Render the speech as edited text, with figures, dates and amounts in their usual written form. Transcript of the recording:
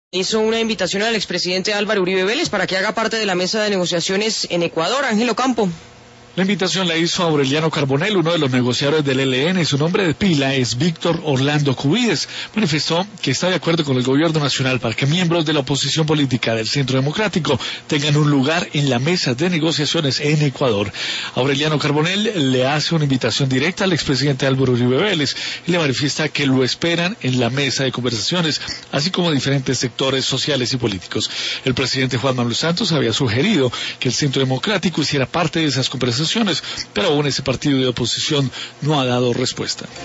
Hizo una invitación al expresidente Álvaro Uribe Vélez para que haga parte de la mesa de negociaciones en Ecuador. Ángel Ocampo. La invitación la hizo Aureliano Carbonell, uno de los negociadores del ELN. Su nombre de pila es Víctor Orlando Cubides. Manifestó que está de acuerdo con el gobierno nacional para que miembros de la oposición política del Centro Democrático tengan un lugar en la mesa de negociaciones en Ecuador. Aureliano Carbonell le hace una invitación directa al expresidente Álvaro Uribe Vélez y le manifiesta que lo esperan en la mesa de conversaciones, así como diferentes sectores sociales y políticos. El presidente Juan Manuel Santos había sugerido que el Centro Democrático hiciera parte de esas conversaciones, pero aún ese partido de oposición no ha dado respuesta.